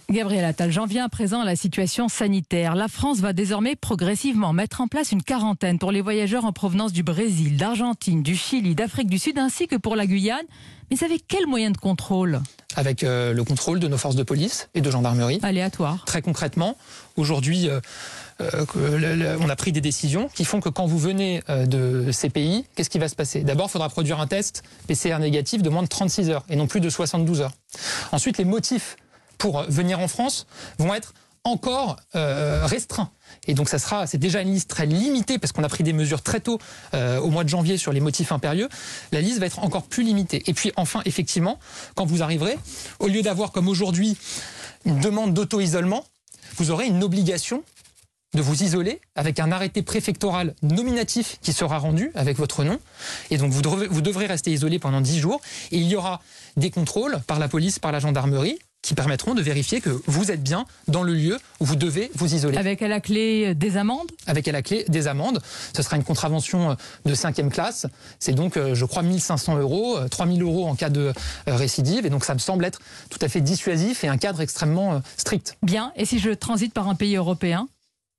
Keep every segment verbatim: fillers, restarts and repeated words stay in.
Gabriel Attal, j'en viens à présent à la situation sanitaire. La France va désormais progressivement mettre en place une quarantaine pour les voyageurs en provenance du Brésil, d'Argentine, du Chili, d'Afrique du Sud, ainsi que pour la Guyane. Mais avec quels moyens de contrôle ? Avec euh, le contrôle de nos forces de police et de gendarmerie. Aléatoire. Très concrètement, aujourd'hui, euh, euh, le, le, on a pris des décisions qui font que quand vous venez euh, de ces pays, qu'est-ce qui va se passer ? D'abord, il faudra produire un test P C R négatif de moins de trente-six heures et non plus de soixante-douze heures. Ensuite, les motifs pour venir en France vont être encore euh, restreints. Et donc ça sera, c'est déjà une liste très limitée parce qu'on a pris des mesures très tôt euh, au mois de janvier sur les motifs impérieux. La liste va être encore plus limitée. Et puis enfin, effectivement, quand vous arriverez, au lieu d'avoir comme aujourd'hui une demande d'auto-isolement, vous aurez une obligation de vous isoler avec un arrêté préfectoral nominatif qui sera rendu avec votre nom. Et donc vous devrez, vous devrez rester isolé pendant dix jours. Et il y aura des contrôles par la police, par la gendarmerie, qui permettront de vérifier que vous êtes bien dans le lieu où vous devez vous isoler. Avec à la clé des amendes ? Avec à la clé des amendes. Ce sera une contravention de cinquième classe. C'est donc, je crois, mille cinq cents euros, trois mille euros en cas de récidive. Et donc ça me semble être tout à fait dissuasif et un cadre extrêmement strict. Bien. Et si je transite par un pays européen ?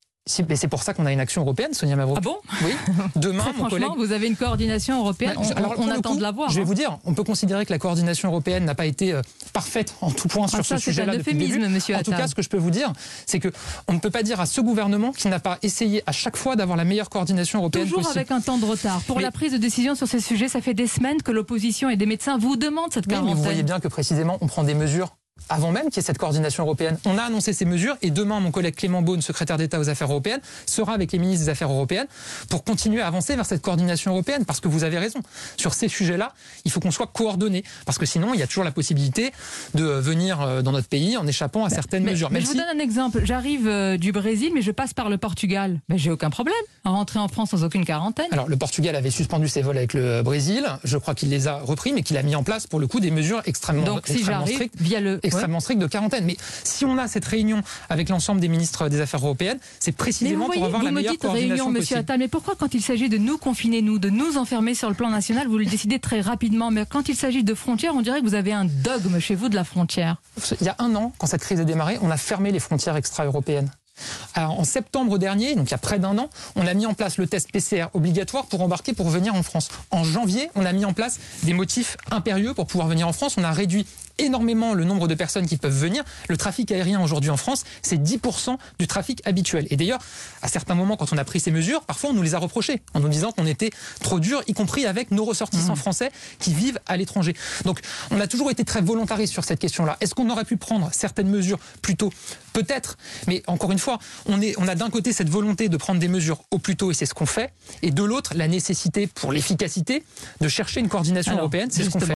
C'est pour ça qu'on a une action européenne, Sonia Mavrouk. Ah bon ? Oui. Demain, Très mon franchement, collègue... vous avez une coordination européenne. On, Alors, on attend coup, de la voir. Je vais hein. vous dire, on peut considérer que la coordination européenne n'a pas été euh, parfaite en tout point sur ah, ça, ce sujet-là depuis le début. Monsieur en Attal. tout cas, ce que je peux vous dire, c'est que on ne peut pas dire à ce gouvernement qu'il n'a pas essayé à chaque fois d'avoir la meilleure coordination européenne Toujours possible. avec un temps de retard. Pour mais, la prise de décision sur ces sujets, ça fait des semaines que l'opposition et des médecins vous demandent cette quarantaine. Oui, mais vous voyez bien que précisément, on prend des mesures avant même qu'il y ait cette coordination européenne. On a annoncé ces mesures et demain, mon collègue Clément Beaune, secrétaire d'État aux Affaires européennes, sera avec les ministres des Affaires européennes pour continuer à avancer vers cette coordination européenne parce que vous avez raison. Sur ces sujets-là, il faut qu'on soit coordonnés parce que sinon, il y a toujours la possibilité de venir dans notre pays en échappant à certaines mais, mesures. Mais je vous si... donne un exemple. J'arrive euh, du Brésil, mais je passe par le Portugal. Mais j'ai aucun problème à rentrer en France sans aucune quarantaine. Alors, le Portugal avait suspendu ses vols avec le Brésil. Je crois qu'il les a repris, mais qu'il a mis en place, pour le coup, des mesures extrêmement, Donc, si extrêmement strictes. Via le... Extrêmement ouais. strictes de quarantaine. Mais si on a cette réunion avec l'ensemble des ministres des Affaires européennes, c'est précisément voyez, pour avoir la meilleure coordination réunion, possible. Monsieur Attal, mais pourquoi quand il s'agit de nous confiner, nous, de nous enfermer sur le plan national, vous le décidez très rapidement, mais quand il s'agit de frontières, on dirait que vous avez un dogme chez vous de la frontière. Il y a un an, quand cette crise a démarré, on a fermé les frontières extra-européennes. Alors, en septembre dernier, donc il y a près d'un an, on a mis en place le test P C R obligatoire pour embarquer pour venir en France. En janvier, on a mis en place des motifs impérieux pour pouvoir venir en France. On a réduit énormément le nombre de personnes qui peuvent venir. Le trafic aérien aujourd'hui en France, c'est dix pour cent du trafic habituel. Et d'ailleurs, à certains moments, quand on a pris ces mesures, parfois on nous les a reprochées en nous disant qu'on était trop dur, y compris avec nos ressortissants mmh. français qui vivent à l'étranger. Donc, on a toujours été très volontariste sur cette question-là. Est-ce qu'on aurait pu prendre certaines mesures plus tôt ? Peut-être. Mais encore une fois, on, est, on a d'un côté cette volonté de prendre des mesures au plus tôt, et c'est ce qu'on fait. Et de l'autre, la nécessité pour l'efficacité de chercher une coordination Alors, européenne, c'est ce qu'on fait.